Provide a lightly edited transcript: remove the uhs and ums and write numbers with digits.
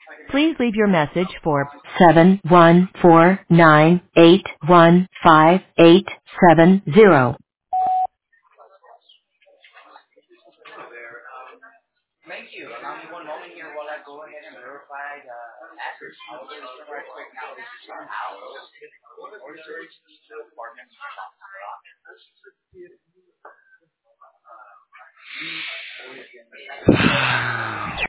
Please leave your message for 71498155870. Hello there. Thank you. Allow me one moment here while I go ahead and verify the address. I'll do this right quick now. This is our house. Or search the apartment.